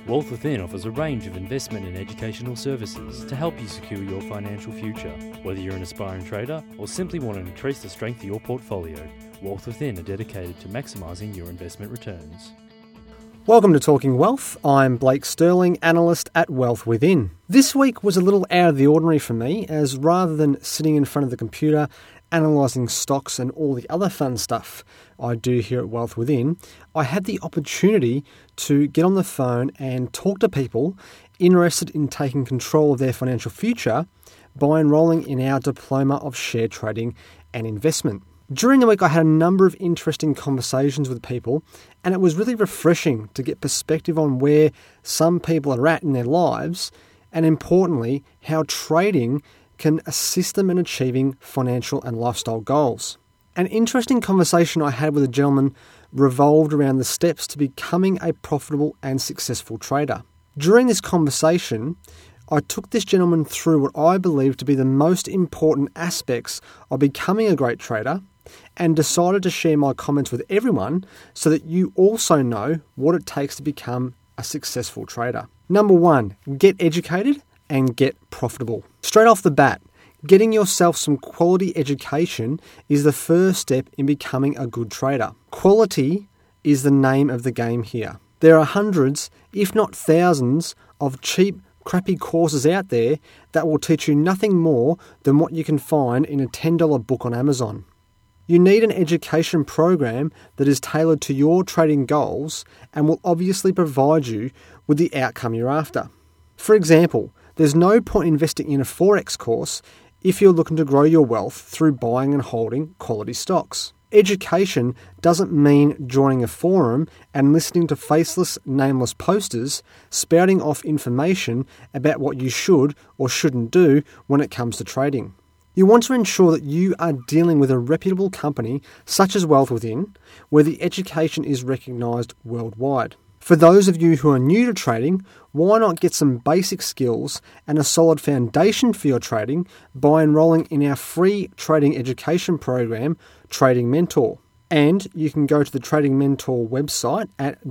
Wealth Within offers a range of investment and educational services to help you secure your financial future. Whether you're an aspiring trader or simply want to increase the strength of your portfolio, Wealth Within are dedicated to maximising your investment returns. Welcome to Talking Wealth. I'm Blake Sterling, analyst at Wealth Within. This week was a little out of the ordinary for me, as rather than sitting in front of the computer analysing stocks and all the other fun stuff I do here at Wealth Within, I had the opportunity to get on the phone and talk to people interested in taking control of their financial future by enrolling in our Diploma of Share Trading and Investment. During the week, I had a number of interesting conversations with people, and it was really refreshing to get perspective on where some people are at in their lives, and importantly, how trading can assist them in achieving financial and lifestyle goals. An interesting conversation I had with a gentleman revolved around the steps to becoming a profitable and successful trader. During this conversation, I took this gentleman through what I believe to be the most important aspects of becoming a great trader, and decided to share my comments with everyone so that you also know what it takes to become a successful trader. Number one, get educated and get profitable. Straight off the bat, getting yourself some quality education is the first step in becoming a good trader. Quality is the name of the game here. There are hundreds, if not thousands, of cheap, crappy courses out there that will teach you nothing more than what you can find in a $10 book on Amazon. You need an education program that is tailored to your trading goals and will obviously provide you with the outcome you're after. For example, there's no point investing in a Forex course if you're looking to grow your wealth through buying and holding quality stocks. Education doesn't mean joining a forum and listening to faceless, nameless posters spouting off information about what you should or shouldn't do when it comes to trading. You want to ensure that you are dealing with a reputable company such as Wealth Within, where the education is recognised worldwide. For those of you who are new to trading, why not get some basic skills and a solid foundation for your trading by enrolling in our free trading education program, Trading Mentor. And you can go to the Trading Mentor website at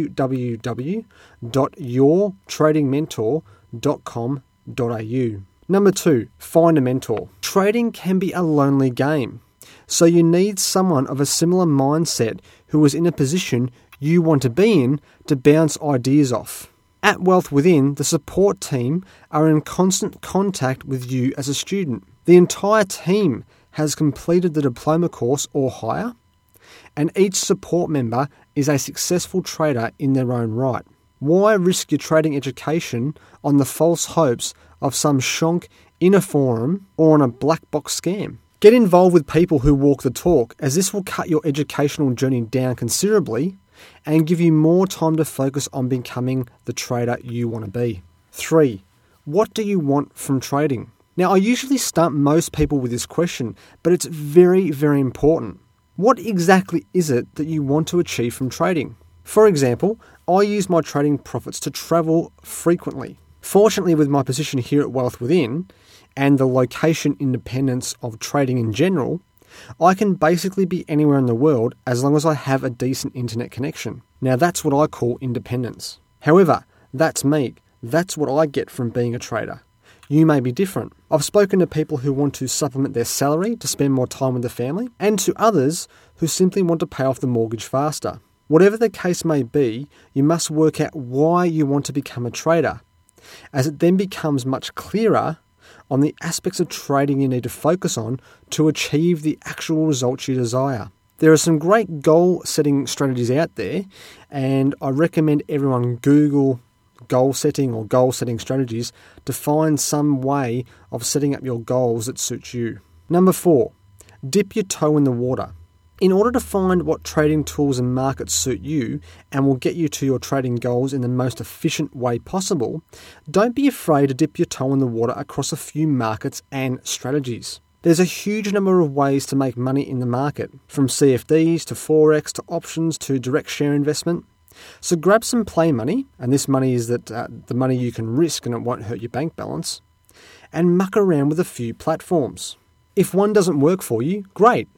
www.yourtradingmentor.com.au. Number two, find a mentor. Trading can be a lonely game, so you need someone of a similar mindset who is in a position you want to be in to bounce ideas off. At Wealth Within, the support team are in constant contact with you as a student. The entire team has completed the diploma course or higher, and each support member is a successful trader in their own right. Why risk your trading education on the false hopes of some shonk in a forum or on a black box scam? Get involved with people who walk the talk, as this will cut your educational journey down considerably and give you more time to focus on becoming the trader you want to be. 3. What do you want from trading? Now, I usually stump most people with this question, but it's very, very important. What exactly is it that you want to achieve from trading? For example, I use my trading profits to travel frequently. Fortunately, with my position here at Wealth Within and the location independence of trading in general, I can basically be anywhere in the world as long as I have a decent internet connection. Now, that's what I call independence. However, that's me. That's what I get from being a trader. You may be different. I've spoken to people who want to supplement their salary to spend more time with the family, and to others who simply want to pay off the mortgage faster. Whatever the case may be, you must work out why you want to become a trader, as it then becomes much clearer on the aspects of trading you need to focus on to achieve the actual results you desire. There are some great goal-setting strategies out there, and I recommend everyone Google goal-setting or goal-setting strategies to find some way of setting up your goals that suits you. Number 4, dip your toe in the water. In order to find what trading tools and markets suit you and will get you to your trading goals in the most efficient way possible, don't be afraid to dip your toe in the water across a few markets and strategies. There's a huge number of ways to make money in the market, from CFDs to Forex to options to direct share investment. So grab some play money, and this money is the money you can risk and it won't hurt your bank balance, and muck around with a few platforms. If one doesn't work for you, great.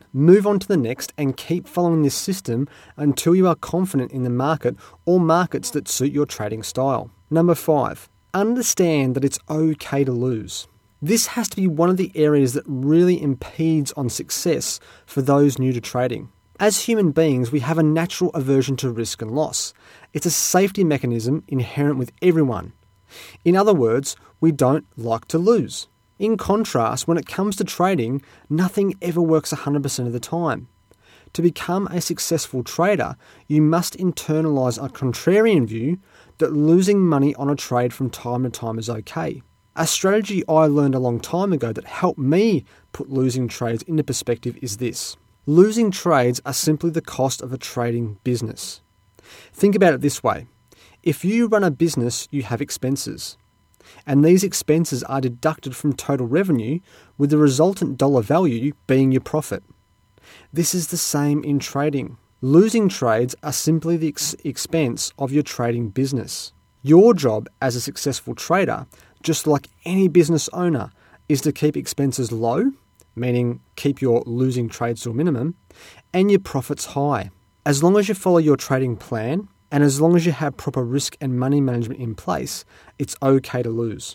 Move on to the next and keep following this system until you are confident in the market or markets that suit your trading style. Number 5, understand that it's okay to lose. This has to be one of the areas that really impedes on success for those new to trading. As human beings, we have a natural aversion to risk and loss. It's a safety mechanism inherent with everyone. In other words, we don't like to lose. In contrast, when it comes to trading, nothing ever works 100% of the time. To become a successful trader, you must internalise a contrarian view that losing money on a trade from time to time is okay. A strategy I learned a long time ago that helped me put losing trades into perspective is this. Losing trades are simply the cost of a trading business. Think about it this way. If you run a business, you have expenses. And these expenses are deducted from total revenue, with the resultant dollar value being your profit. This is the same in trading. Losing trades are simply the expense of your trading business. Your job as a successful trader, just like any business owner, is to keep expenses low, meaning keep your losing trades to a minimum, and your profits high. As long as you follow your trading plan, and as long as you have proper risk and money management in place, it's okay to lose.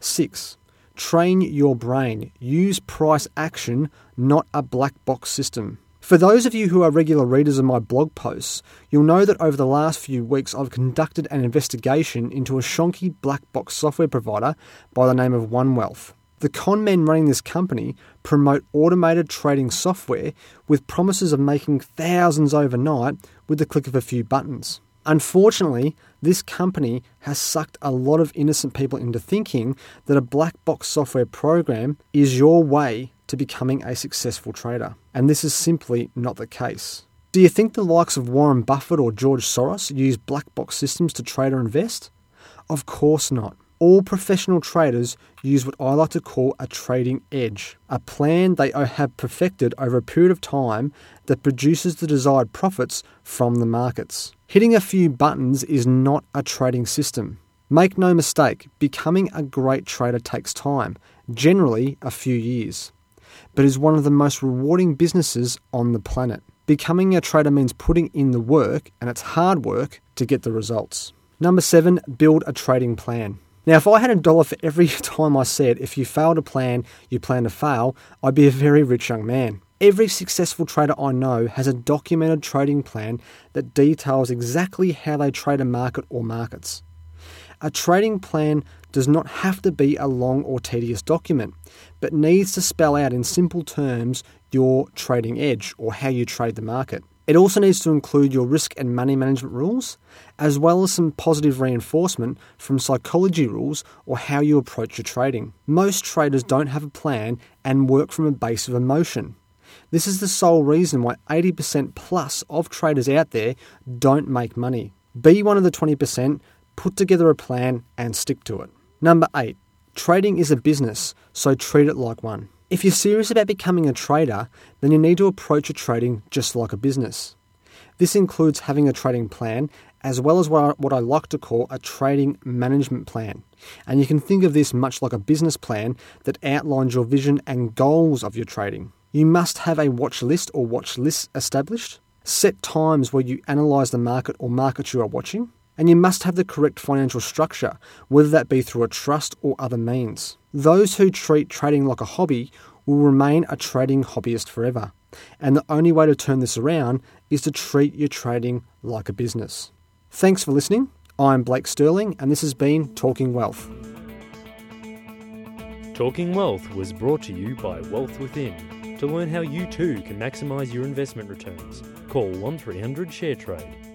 6. Train your brain. Use price action, not a black box system. For those of you who are regular readers of my blog posts, you'll know that over the last few weeks I've conducted an investigation into a shonky black box software provider by the name of OneWealth. The con men running this company promote automated trading software with promises of making thousands overnight with the click of a few buttons. Unfortunately, this company has sucked a lot of innocent people into thinking that a black box software program is your way to becoming a successful trader. And this is simply not the case. Do you think the likes of Warren Buffett or George Soros use black box systems to trade or invest? Of course not. All professional traders use what I like to call a trading edge, a plan they have perfected over a period of time that produces the desired profits from the markets. Hitting a few buttons is not a trading system. Make no mistake, becoming a great trader takes time, generally a few years, but is one of the most rewarding businesses on the planet. Becoming a trader means putting in the work, and it's hard work to get the results. Number 7, build a trading plan. Now, if I had $1 for every time I said, if you fail to plan, you plan to fail, I'd be a very rich young man. Every successful trader I know has a documented trading plan that details exactly how they trade a market or markets. A trading plan does not have to be a long or tedious document, but needs to spell out in simple terms your trading edge or how you trade the market. It also needs to include your risk and money management rules, as well as some positive reinforcement from psychology rules or how you approach your trading. Most traders don't have a plan and work from a base of emotion. This is the sole reason why 80% plus of traders out there don't make money. Be one of the 20%, put together a plan and stick to it. Number 8, trading is a business, so treat it like one. If you're serious about becoming a trader, then you need to approach your trading just like a business. This includes having a trading plan, as well as what I like to call a trading management plan. And you can think of this much like a business plan that outlines your vision and goals of your trading. You must have a watch list or watch lists established, set times where you analyse the market or markets you are watching, and you must have the correct financial structure, whether that be through a trust or other means. Those who treat trading like a hobby will remain a trading hobbyist forever. And the only way to turn this around is to treat your trading like a business. Thanks for listening. I'm Blake Sterling, and this has been Talking Wealth. Talking Wealth was brought to you by Wealth Within. To learn how you too can maximise your investment returns, call 1300 ShareTrade.